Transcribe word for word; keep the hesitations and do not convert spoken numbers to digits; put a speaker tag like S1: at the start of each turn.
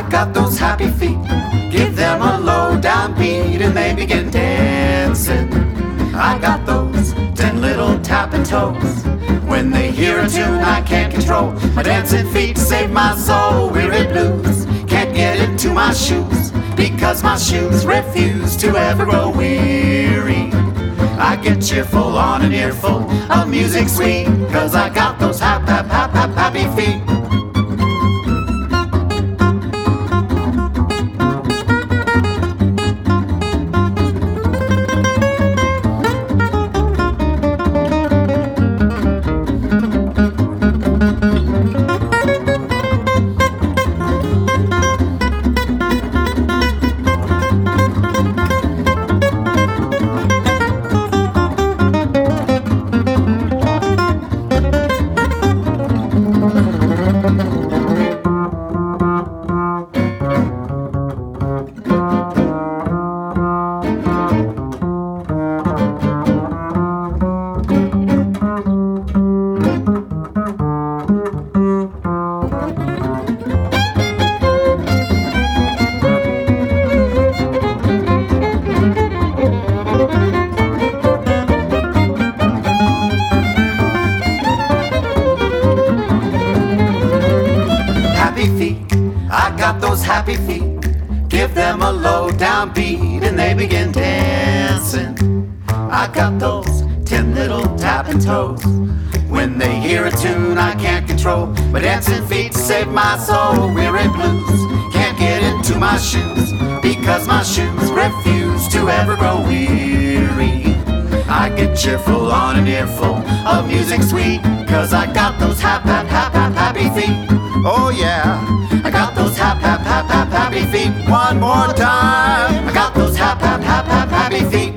S1: I got those happy feet. Give them a low down beat and they begin dancing. I got those ten little tapping toes. When they hear a tune I can't control, my dancing feet save my soul. Weary blues can't get into my shoes, because my shoes refuse to ever grow weary. I get cheerful on an earful of music sweet, cause I got those hap hap hap hap happy feet. I got those happy feet. Give them a low down beat and they begin dancing. I got those ten little tapping toes. When they hear a tune I can't control, my dancing feet save my soul. Weary blues can't get into my shoes, because my shoes refuse to ever grow weary. I get cheerful on an earful of music sweet, cause I got those hap hap hap hap happy feet. Oh yeah, I got those hap hap hap hap happy feet. One more time, I got those hap hap hap hap happy feet.